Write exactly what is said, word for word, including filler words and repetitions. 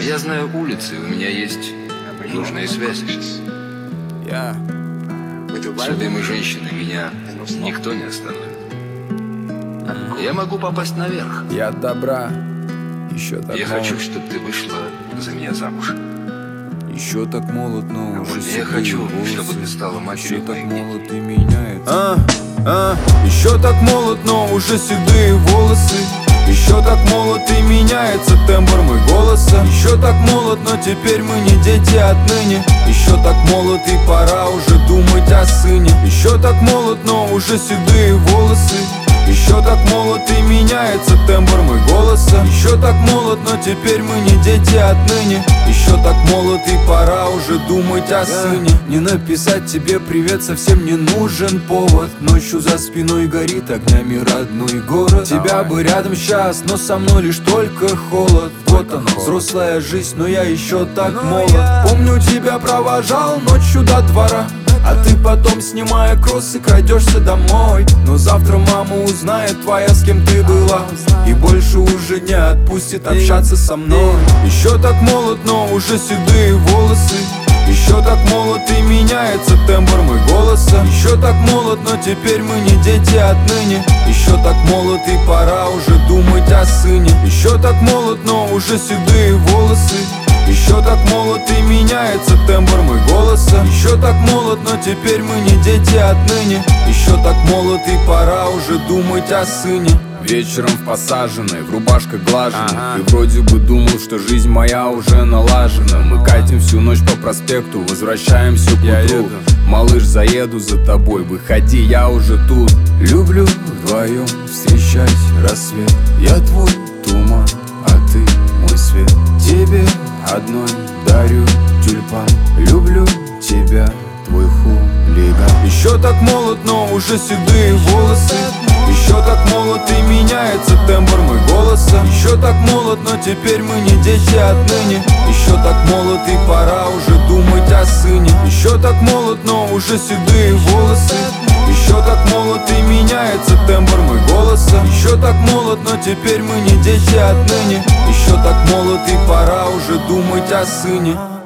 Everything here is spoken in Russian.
Я знаю улицы, у меня есть нужные связи. С любимой женщиной меня никто не остановит. Я могу попасть наверх. Я от добра, еще так Я молод. хочу, чтобы ты вышла за меня замуж. Еще так молод, но уже Я седые хочу, волосы. чтобы ты стала матерью Еще так моих детей. молод и меняется. А, а, еще так молод, но уже седые волосы. Еще так молод и меняется тембр мой голоса. Еще так молод, но теперь мы не дети отныне. Еще так молод и пора уже думать о сыне. Еще так молод, но уже седые волосы. Еще так молод и меняется тембр мой голоса. Еще так молод, но теперь мы не дети отныне. Еще так молод и пора уже думать о сыне. Не написать тебе привет совсем не нужен повод. Ночью за спиной горит огнями родной город. Тебя бы рядом сейчас, но со мной лишь только холод. Вот оно, взрослая жизнь, но я еще так молод. Помню, тебя провожал ночью до двора, а ты потом, снимая кроссы, крадешься домой. Но завтра мама узнает твоя, с кем ты была, и больше уже не отпустит общаться со мной. Еще так молод, но уже седые волосы. Еще так молод и меняется тембр мой голоса. Еще так молод, но теперь мы не дети отныне. Еще так молод и пора уже думать о сыне. Еще так молод, но уже седые волосы. Еще так молод и меняется тембр мой голоса. Еще так молод, но теперь мы не дети отныне. Еще так молод и пора уже думать о сыне. Вечером в посаженной, в рубашках глаженной, ага. И вроде бы думал, что жизнь моя уже налажена. Мы катим всю ночь по проспекту, возвращаемся к утру. Малыш, заеду за тобой, выходи, я уже тут. Люблю вдвоем встречать рассвет. Я твой туман, а ты мой свет. Тебе одной дарю тюльпан. Люблю тебя, твой хулиган. Еще так молод, но уже седые волосы. Еще так молод и меняется тембр мой голоса. Еще так молод, но теперь мы не дети отныне. Еще так молод и пора уже думать о сыне. Еще так молод, но уже седые волосы. Еще так молод и меняется тембр мой голоса. Еще так молод, но теперь мы не дети отныне. Еще так молод и пора уже думать о сыне.